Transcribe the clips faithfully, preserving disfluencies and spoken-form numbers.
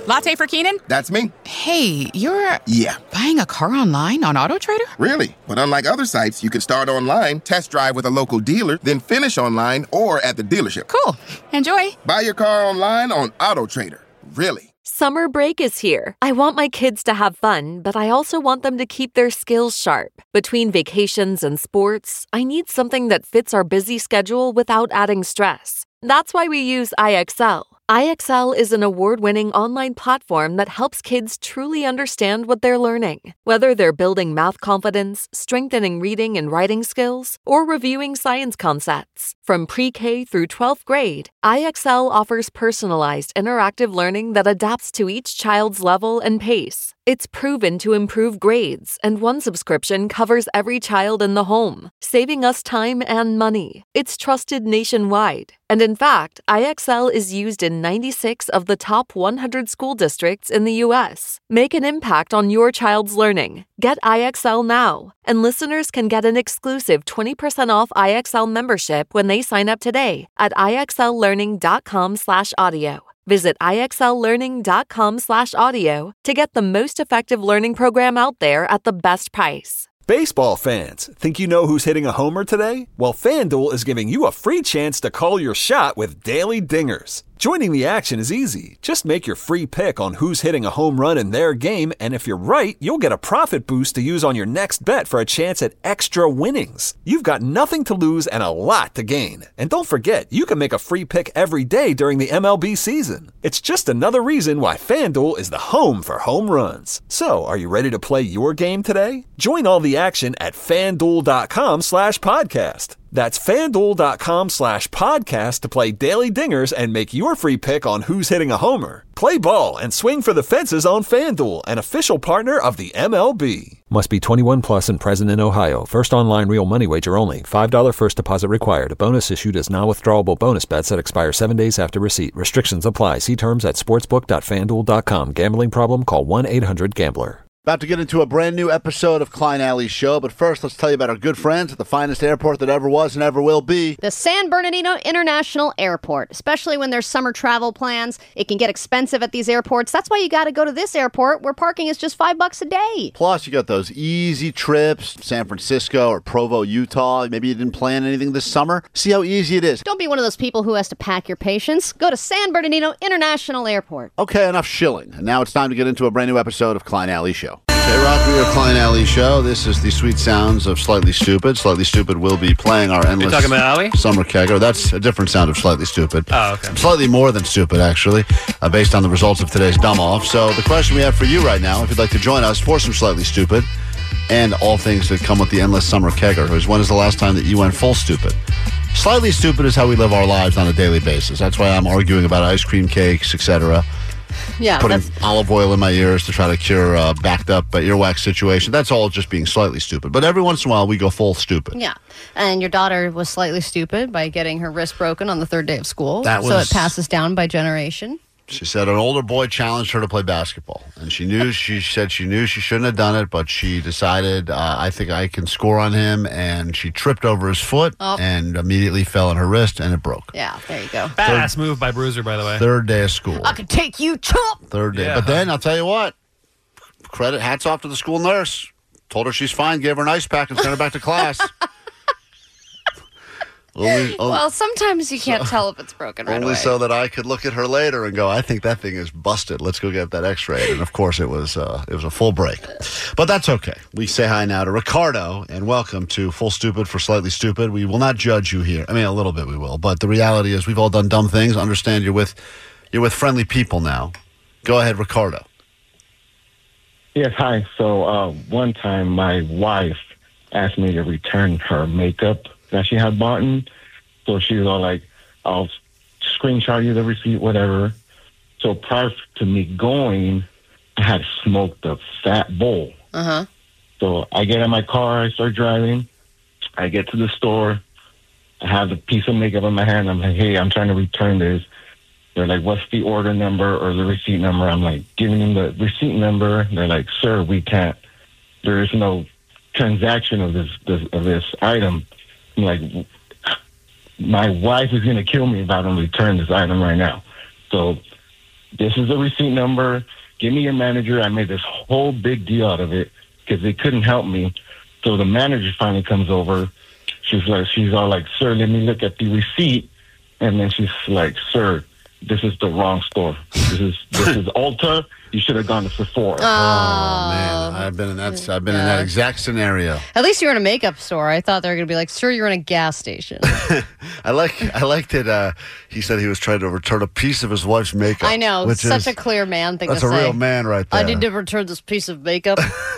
Latte for Keenan? That's me. Hey, you're... Yeah. Buying a car online on AutoTrader? Really? But unlike other sites, you can start online, test drive with a local dealer, then finish online or at the dealership. Cool. Enjoy. Buy your car online on AutoTrader. Really. Summer break is here. I want my kids to have fun, but I also want them to keep their skills sharp. Between vacations and sports, I need something that fits our busy schedule without adding stress. That's why we use I X L. I X L is an award-winning online platform that helps kids truly understand what they're learning. Whether they're building math confidence, strengthening reading and writing skills, or reviewing science concepts. From pre-K through twelfth grade, I X L offers personalized interactive learning that adapts to each child's level and pace. It's proven to improve grades, and one subscription covers every child in the home, saving us time and money. It's trusted nationwide. And in fact, I X L is used in ninety-six of the top one hundred school districts in the U S. Make an impact on your child's learning. Get I X L now. And listeners can get an exclusive twenty percent off I X L membership when they sign up today at ixllearning.com slash audio. Visit ixllearning.com slash audio to get the most effective learning program out there at the best price. Baseball fans, think you know who's hitting a homer today? Well, FanDuel is giving you a free chance to call your shot with Daily Dingers. Joining the action is easy. Just make your free pick on who's hitting a home run in their game, and if you're right, you'll get a profit boost to use on your next bet for a chance at extra winnings. You've got nothing to lose and a lot to gain. And don't forget, you can make a free pick every day during the M L B season. It's just another reason why FanDuel is the home for home runs. So, are you ready to play your game today? Join all the action at FanDuel.com slash podcast. That's FanDuel.com slash podcast to play Daily Dingers and make your free pick on who's hitting a homer. Play ball and swing for the fences on FanDuel, an official partner of the M L B. Must be twenty-one plus and present in Ohio. First online real money wager only. five dollars first deposit required. Bonus issued as non-withdrawable bonus bets that expire seven days after receipt. Restrictions apply. See terms at sportsbook dot fan duel dot com. Gambling problem? Call one eight hundred gambler. About to get into a brand new episode of Klein Alley Show, but first let's tell you about our good friends at the finest airport that ever was and ever will be. The San Bernardino International Airport. Especially when there's summer travel plans, it can get expensive at these airports. That's why you got to go to this airport where parking is just five bucks a day. Plus, you got those easy trips, San Francisco or Provo, Utah. Maybe you didn't plan anything this summer. See how easy it is. Don't be one of those people who has to pack your patience. Go to San Bernardino International Airport. Okay, enough shilling. And now it's time to get into a brand new episode of Klein Alley Show. J-Rock, we are Klein Alley Show. This is the sweet sounds of Slightly Stupid. Slightly Stupid will be playing our endless You're talking about Alley? Summer kegger. That's a different sound of Slightly Stupid. Oh, okay. Slightly more than stupid, actually, uh, based on the results of today's Dumb Off. So the question we have for you right now, if you'd like to join us for some Slightly Stupid and all things that come with the endless summer kegger, is when is the last time that you went full stupid? Slightly stupid is how we live our lives on a daily basis. That's why I'm arguing about ice cream cakes, et cetera. Yeah, Putting that's... olive oil in my ears to try to cure a backed up uh, earwax situation. That's all just being slightly stupid. But every once in a while, we go full stupid. Yeah. And your daughter was slightly stupid by getting her wrist broken on the third day of school. That was... So it passes down by generation. She said an older boy challenged her to play basketball. And she knew, she said she knew she shouldn't have done it, but she decided, uh, I think I can score on him. And she tripped over his foot oh. and immediately fell on her wrist, and it broke. Yeah, there you go. Badass move by Bruiser, by the way. Third day of school. I could take you, chump! Third day. Yeah. But then, I'll tell you what, credit, hats off to the school nurse. Told her she's fine, gave her an ice pack, and sent her back to class. Only, only, well, sometimes you can't so, tell if it's broken right only away. so that I could look at her later and go, I think that thing is busted. Let's go get that x-ray. And, of course, it was uh, it was a full break. But that's okay. We say hi now to Ricardo, and welcome to Full Stupid for Slightly Stupid. We will not judge you here. I mean, a little bit we will. But the reality is we've all done dumb things. Understand you're with you're with friendly people now. Go ahead, Ricardo. Yes, hi. So uh, one time my wife asked me to return her makeup that she had bought in. So she was all like, I'll screenshot you the receipt, whatever. So prior to me going, I had smoked a fat bowl. Uh-huh. So I get in my car, I start driving. I get to the store. I have the piece of makeup in my hand. I'm like, hey, I'm trying to return this. They're like, what's the order number or the receipt number? I'm like, giving them the receipt number. They're like, sir, we can't. There is no transaction of this, this of this item. I'm like, my wife is going to kill me if I don't return this item right now. So this is the receipt number. Give me your manager. I made this whole big deal out of it because they couldn't help me. So the manager finally comes over. She's like, she's all like, sir, let me look at the receipt. And then she's like, sir, this is the wrong store. This is this is Ulta. You should have gone to Sephora. Oh, Oh, man, I've been in that. I've been in that exact scenario. At least you're in a makeup store. I thought they were going to be like, sir, you're in a gas station. I like. I liked it. Uh, he said he was trying to return a piece of his wife's makeup. I know. which Such is, a clear man thing to That's say. a real man right there. I need to return this piece of makeup.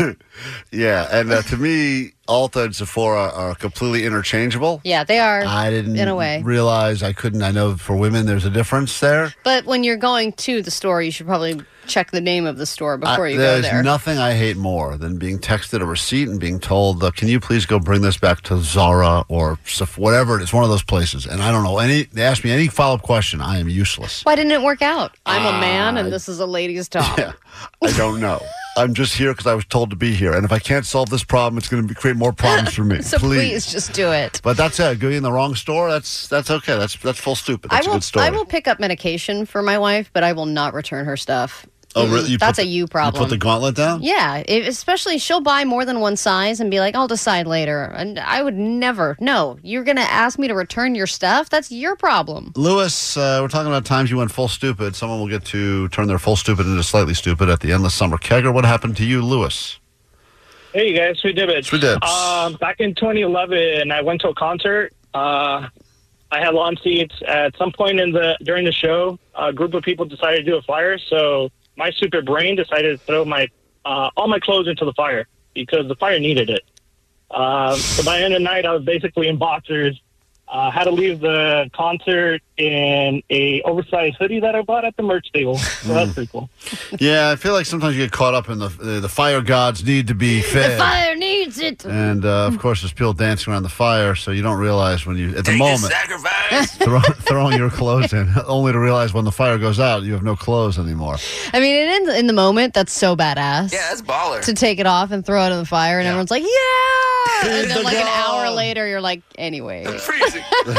Yeah, and uh, to me, Ulta and Sephora are completely interchangeable. Yeah, they are. I didn't in a way. realize I couldn't. I know for women there's a difference there. But when you're going to the store, you should probably check the name of the store before I, you go there's there. nothing I hate more than being texted a receipt and being told, uh, "Can you please go bring this back to Zara or Sef- whatever it is, one of those places?" And I don't know any. They ask me any follow up question. I am useless. Why didn't it work out? I'm a man, Uh, and this is a lady's top. Yeah, I don't know. I'm just here because I was told to be here, and if I can't solve this problem, it's going to create more problems for me. So please. just do it. But that's it. Going in the wrong store, that's that's okay. That's that's full stupid. That's I will. a good story. I will pick up medication for my wife, but I will not return her stuff. Oh, really? You That's put a the- you problem. You put the gauntlet down? Yeah, it, especially she'll buy more than one size and be like, I'll decide later. And I would never. No, you're going to ask me to return your stuff? That's your problem. Lewis, uh, we're talking about times you went full stupid. Someone will get to turn their full stupid into slightly stupid at the Endless Summer Kegger. What happened to you, Lewis? Hey, you guys. Sweet Dibbits. Sweet Dibbs. Um, back in twenty eleven, I went to a concert. Uh, I had lawn seats. At some point in the during the show, a group of people decided to do a fire, so my stupid brain decided to throw my uh, all my clothes into the fire because the fire needed it. Um, so by the end of the night, I was basically in boxers. Uh, had to leave the concert in a oversized hoodie that I bought at the merch table. So that's pretty cool. Yeah, I feel like sometimes you get caught up in the the, the fire gods need to be fed. The fire needs it. And, uh, of course, there's people dancing around the fire, so you don't realize when you, at the moment, throw, throwing your clothes in, only to realize when the fire goes out, you have no clothes anymore. I mean, in, in the moment, that's so badass. Yeah, that's baller. To take it off and throw it in the fire, and everyone's like, yeah! And then, like, an hour later, you're like, anyway. Freezing.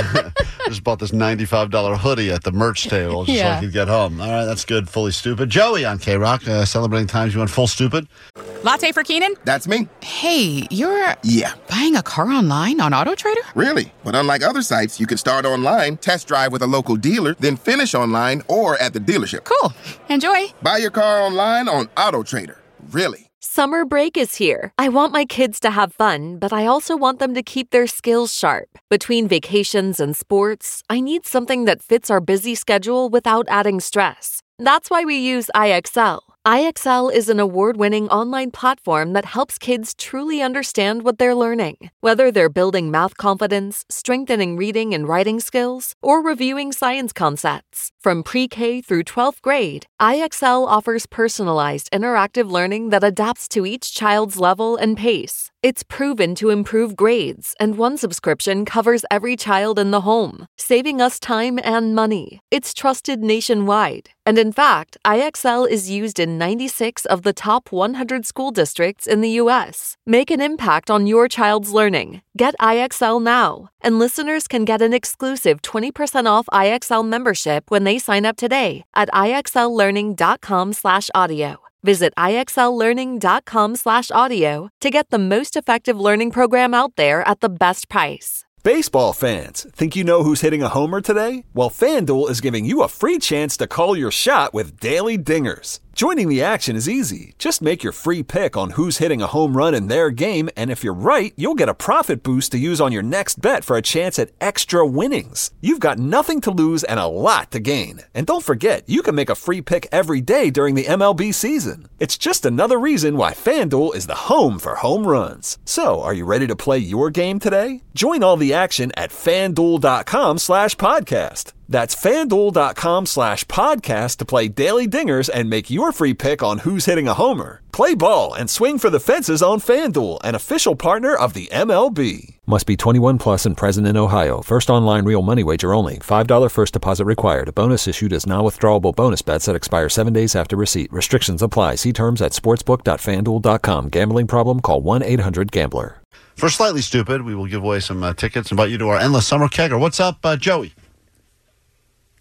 Just bought this ninety-five dollars hoodie at the merch table just so Yeah. I could get home. All right, that's good. Fully stupid. Joey on K-Rock, uh, celebrating times you went full stupid. Latte for Keenan? That's me. Hey, you're Yeah. buying a car online on AutoTrader? Really? But unlike other sites, you can start online, test drive with a local dealer, then finish online or at the dealership. Cool. Enjoy. Buy your car online on AutoTrader. Really? Summer break is here. I want my kids to have fun, but I also want them to keep their skills sharp. Between vacations and sports, I need something that fits our busy schedule without adding stress. That's why we use I X L. I X L is an award-winning online platform that helps kids truly understand what they're learning. Whether they're building math confidence, strengthening reading and writing skills, or reviewing science concepts. From pre-K through twelfth grade, I X L offers personalized interactive learning that adapts to each child's level and pace. It's proven to improve grades, and one subscription covers every child in the home, saving us time and money. It's trusted nationwide. And in fact, I X L is used in ninety-six of the top one hundred school districts in the U S. Make an impact on your child's learning. Get I X L now, and listeners can get an exclusive twenty percent off I X L membership when they sign up today at ixllearning.com slash audio. Visit ixllearning.com slash audio to get the most effective learning program out there at the best price. Baseball fans, think you know who's hitting a homer today? Well, FanDuel is giving you a free chance to call your shot with Daily Dingers. Joining the action is easy. Just make your free pick on who's hitting a home run in their game, and if you're right, you'll get a profit boost to use on your next bet for a chance at extra winnings. You've got nothing to lose and a lot to gain. And don't forget, you can make a free pick every day during the M L B season. It's just another reason why FanDuel is the home for home runs. So, are you ready to play your game today? Join all the action at FanDuel.com slash podcast. That's FanDuel.com slash podcast to play Daily Dingers and make your free pick on who's hitting a homer. Play ball and swing for the fences on FanDuel, an official partner of the M L B. Must be twenty-one plus and present in Ohio. First online real money wager only. five dollars first deposit required. A bonus issued as non-withdrawable bonus bets that expire seven days after receipt. Restrictions apply. See terms at sportsbook dot fan duel dot com. Gambling problem? Call one eight hundred gambler. For Slightly Stupid, we will give away some uh, tickets and invite you to our Endless Summer Kegger. What's up, uh, Joey?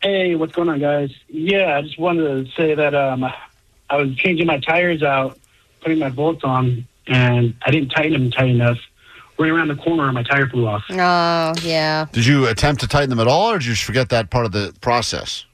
Hey, what's going on, guys? Yeah, I just wanted to say that um, I was changing my tires out, putting my bolts on, and I didn't tighten them tight enough. Right around the corner, and my tire flew off. Oh, yeah. Did you attempt to tighten them at all, or did you just forget that part of the process?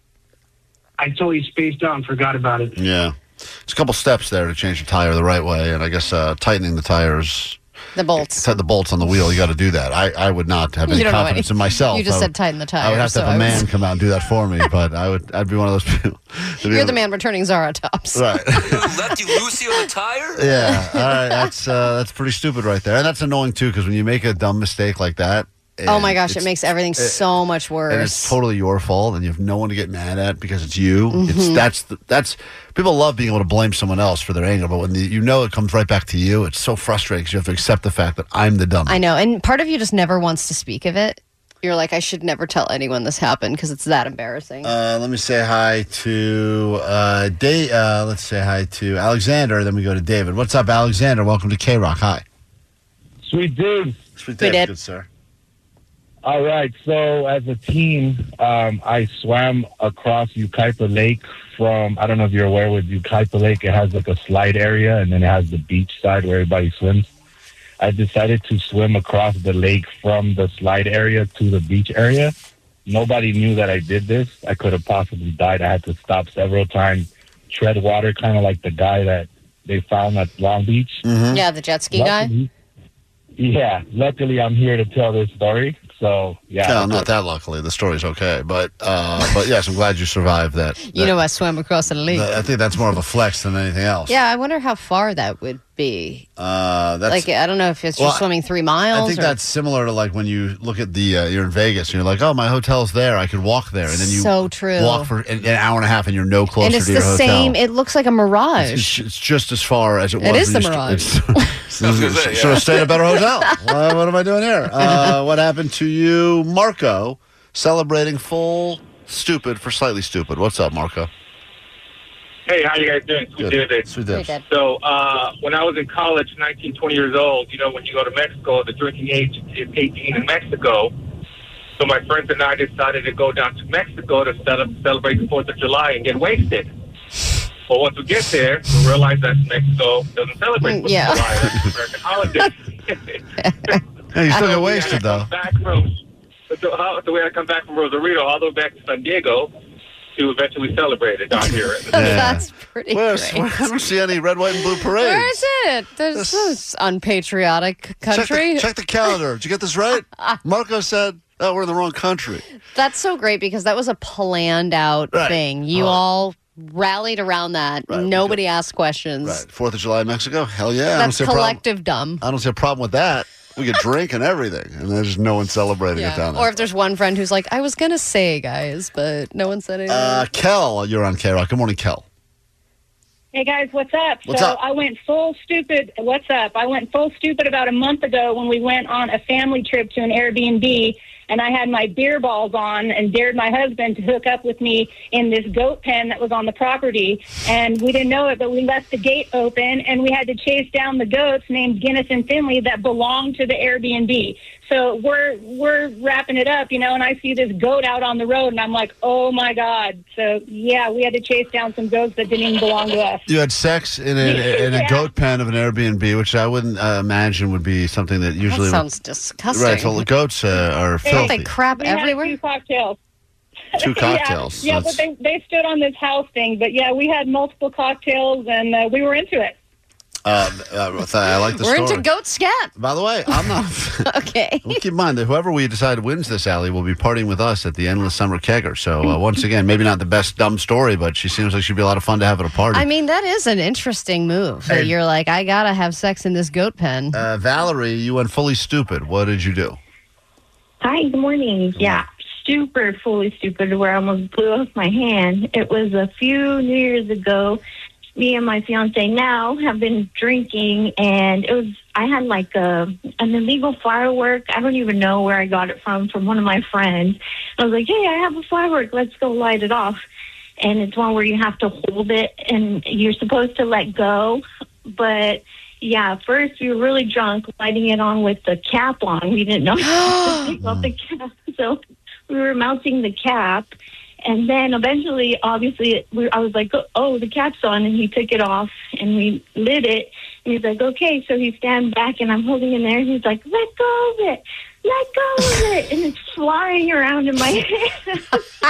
I totally spaced out and forgot about it. Yeah. There's a couple steps there to change your tire the right way, and I guess uh, tightening the tires... The bolts. Tighten the bolts on the wheel, you got to do that. I, I would not have any You don't know confidence any- in myself. You just I said would- tighten the tires. I would have to so have a I man was- come out and do that for me, but I would, I'd be one of those people. to be You're able- the man returning Zara tops. Right. Lefty Lucy on the tire? Yeah, all right, that's uh, that's pretty stupid right there, and that's annoying too because when you make a dumb mistake like that, Oh my gosh, it it's- makes everything so much worse. and it's totally your fault, and you have no one to get mad at because it's you. It's Mhm. that's the, that's people love being able to blame someone else for their anger, but when the, you know it comes right back to you, it's so frustrating because you have to accept the fact that I'm the dumb. I know, and part of you just never wants to speak of it. You're like, I should never tell anyone this happened because it's that embarrassing. Uh, let me say hi to uh, Dave. Uh, let's say hi to Alexander. Then we go to David. What's up, Alexander? Welcome to K Rock. Hi, Sweet dude. Sweet We Dave. did. Good sir. All right. So as a teen, um, I swam across Ukaipa Lake from, I don't know if you're aware with Ukaipa Lake, it has like a slide area and then it has the beach side where everybody swims. I decided to swim across the lake from the slide area to the beach area. Nobody knew that I did this. I could have possibly died. I had to stop several times, tread water, kind of like the guy that they found at Long Beach. Yeah, the jet ski guy. Luckily- Yeah, luckily I'm here to tell this story. So yeah, No, not that luckily. The story's okay, but uh, but yes, I'm glad you survived that. You know, I swam across the lake. that- I think that's more of a flex than anything else. Yeah, I wonder how far that would be. Uh, that's Like, I don't know if it's Well, just swimming three miles. I think or, that's similar to like when you look at the uh, you're in Vegas and you're like, oh, my hotel's there. I could walk there, and then you So true. walk for an, an hour and a half, and you're no closer and it's to the your hotel. same. It looks like a mirage. It's, it's just as far as it was. It is when the you st- Mirage. it's- Should have stayed at a better hotel. what, what am I doing here? Uh, what happened to you, Marco? Celebrating full stupid for slightly stupid. What's up, Marco? Hey, how you guys doing? Sweet Good. Tuesday. Sweet Dibs. So, uh, when I was in college, nineteen, twenty years old, you know, when you go to Mexico, the drinking age is eighteen in Mexico. So my friends and I decided to go down to Mexico to cele- celebrate the fourth of July and get wasted. But once we get there, we realize that Mexico doesn't celebrate fourth Yeah. of July. That's an American holiday. Hey, you still get So we wasted, had to though. come Back from, so, how, so we had to come back from Rosarito all the way back to San Diego to eventually celebrate it down here. That's pretty Where's, great. I don't see any red, white, and blue parades. Where is it? There's this unpatriotic country. Check the, check the calendar. Did you get this right? Marco said, oh, we're in the wrong country. That's so great because that was a planned out Right. thing. You Oh. all rallied around that. Right, Nobody asked questions. Right. Fourth of July in Mexico? Hell yeah. I don't That's see a problem. collective dumb. I don't see a problem with that. We could drink and everything, and there's no one celebrating it down there. Or if there's one friend who's like, I was going to say, guys, but no one said anything. Uh, Kel, you're on K Rock. Good morning, Kel. Hey guys, what's up? What's so up? I went full stupid. What's up? I went full stupid about a month ago when we went on a family trip to an Airbnb, and I had my beer balls on and dared my husband to hook up with me in this goat pen that was on the property. And we didn't know it, but we left the gate open, and we had to chase down the goats named Guinness and Finley that belonged to the Airbnb. So we're we're wrapping it up, you know, and I see this goat out on the road, and I'm like, oh my God. So yeah, we had to chase down some goats that didn't even belong to us. You had sex in a, in a Yeah. goat pen of an Airbnb, which I wouldn't uh, imagine would be something that usually. That sounds disgusting. Right, so the goats uh, are They- filthy. They crap We had everywhere. two cocktails. Two cocktails. Yeah, yeah, That's- but they they stood on this house thing. But yeah, we had multiple cocktails, and uh, we were into it. Uh, uh, I like the We're story. into goat scat. By the way, I'm not. Okay. Well, keep in mind that whoever we decide wins this, alley, will be partying with us at the Endless Summer Kegger. So, uh, once again, maybe not the best dumb story, but she seems like she'd be a lot of fun to have at a party. I mean, that is an interesting move. Hey. That you're like, I got to have sex in this goat pen. uh, Valerie, you went fully stupid. What did you do? Hi, good morning. Yeah, super fully stupid where I almost blew off my hand. It was a few New Years ago. Me and my fiance now have been drinking, and it was I had like a an illegal firework. I don't even know where I got it from, from one of my friends. I was like, hey, I have a firework. Let's go light it off. And it's one where you have to hold it, and you're supposed to let go. But, yeah, first we were really drunk, lighting it on with the cap on. We didn't know how to take off the cap. So we were mounting the cap, And then eventually, obviously, we, I was like, oh, the cap's on. And he took it off and we lit it. And he's like, okay. So he stands back and I'm holding him there. And he's like, let go of it. Let go of it. And it's flying around in my hand.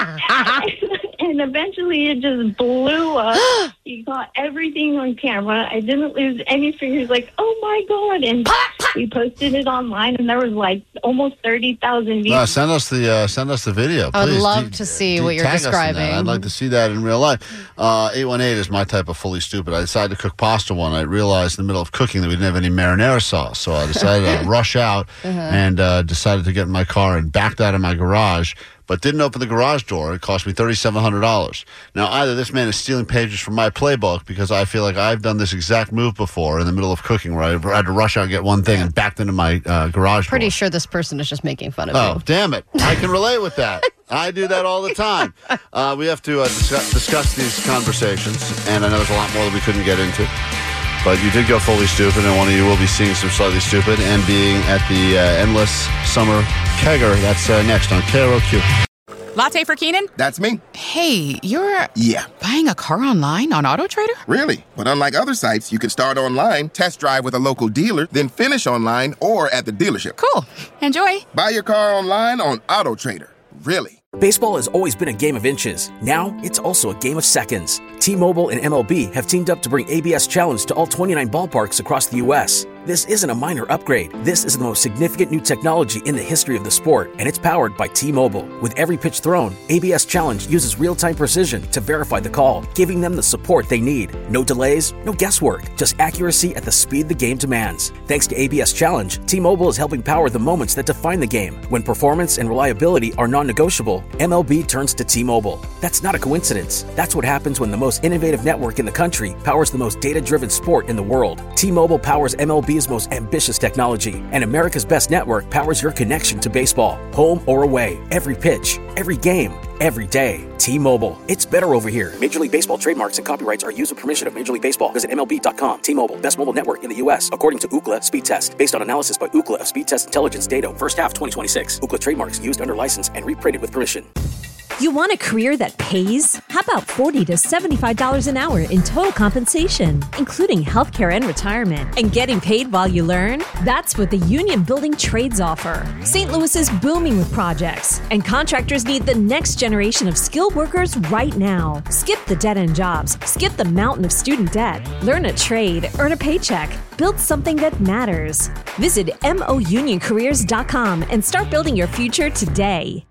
And eventually it just blew up. He got everything on camera. I didn't lose any fingers. Like, oh my God. And we posted it online and there was like almost thirty thousand views. Uh, send us the uh, send us the video, I would please. love D- to see d- what you're tag us in that. describing. I'd like to see that in real life. Uh, eight one eight is my type of fully stupid. I decided to cook pasta one. I realized in the middle of cooking that we didn't have any marinara sauce. So I decided to rush out Uh-huh. and uh, decided to get in my car and backed out of my garage, but didn't open the garage door. It cost me thirty-seven hundred dollars. Now, either this man is stealing pages from my playbook because I feel like I've done this exact move before in the middle of cooking where I had to rush out and get one thing and backed into my uh, garage Pretty door. sure this person is just making fun of Oh, you. damn it. I can relate with that. I do that all the time. Uh, we have to uh, dis- discuss these conversations, and I know there's a lot more that we couldn't get into. But you did go fully stupid, and one of you will be seeing some slightly stupid and being at the uh, Endless Summer Kegger. That's uh, next on K R O Q. Latte for Keenan? That's me. Hey, you're Yeah. buying a car online on AutoTrader? Really? But unlike other sites, you can start online, test drive with a local dealer, then finish online or at the dealership. Cool. Enjoy. Buy your car online on AutoTrader. Really? Baseball has always been a game of inches. Now, it's also a game of seconds. T-Mobile and M L B have teamed up to bring A B S Challenge to all twenty-nine ballparks across the U S This isn't a minor upgrade. This is the most significant new technology in the history of the sport, and it's powered by T-Mobile. With every pitch thrown, A B S Challenge uses real-time precision to verify the call, giving them the support they need. No delays, no guesswork, just accuracy at the speed the game demands. Thanks to A B S Challenge, T-Mobile is helping power the moments that define the game. When performance and reliability are non-negotiable, M L B turns to T-Mobile. That's not a coincidence. That's what happens when the most innovative network in the country powers the most data-driven sport in the world. T-Mobile powers M L B's most ambitious technology, and America's best network powers your connection to baseball, home or away. Every pitch, every game, every day. T-Mobile. It's better over here. Major League Baseball trademarks and copyrights are used with permission of Major League Baseball. Visit M L B dot com. T-Mobile. Best mobile network in the U S according to Ookla Speed Test. Based on analysis by Ookla of Speed Test Intelligence data. First half twenty twenty-six. Ookla trademarks used under license and reprinted with permission. You want a career that pays? How about forty to seventy-five dollars an hour in total compensation, including healthcare and retirement, and getting paid while you learn? That's what the Union Building Trades offer. Saint Louis is booming with projects, and contractors need the next generation of skilled workers right now. Skip the dead-end jobs. Skip the mountain of student debt. Learn a trade. Earn a paycheck. Build something that matters. Visit M O union careers dot com and start building your future today.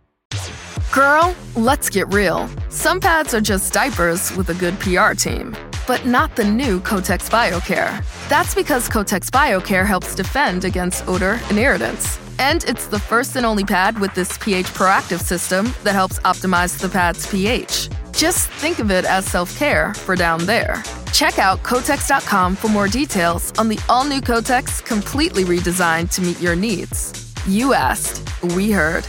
Girl, let's get real. Some pads are just diapers with a good P R team, but not the new Kotex BioCare. That's because Kotex BioCare helps defend against odor and irritants. And it's the first and only pad with this pH proactive system that helps optimize the pad's pH. Just think of it as self-care for down there. Check out Kotex dot com for more details on the all-new Kotex, completely redesigned to meet your needs. You asked, we heard.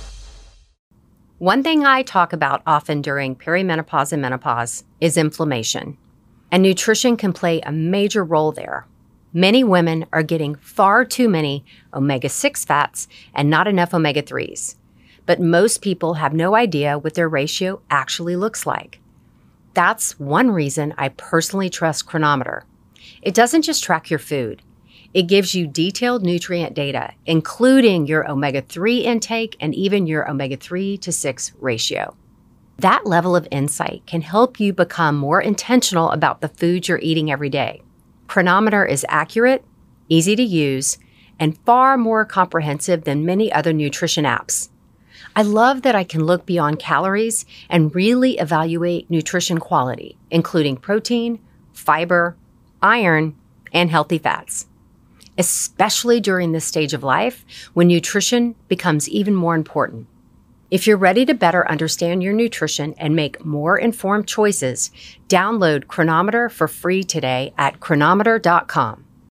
One thing I talk about often during perimenopause and menopause is inflammation, and nutrition can play a major role there. Many women are getting far too many omega six fats and not enough omega threes, but most people have no idea what their ratio actually looks like. That's one reason I personally trust Chronometer. It doesn't just track your food. It gives you detailed nutrient data, including your omega three intake and even your omega three to six ratio. That level of insight can help you become more intentional about the food you're eating every day. Chronometer is accurate, easy to use, and far more comprehensive than many other nutrition apps. I love that I can look beyond calories and really evaluate nutrition quality, including protein, fiber, iron, and healthy fats. Especially during this stage of life when nutrition becomes even more important. If you're ready to better understand your nutrition and make more informed choices, download Chronometer for free today at chronometer dot com.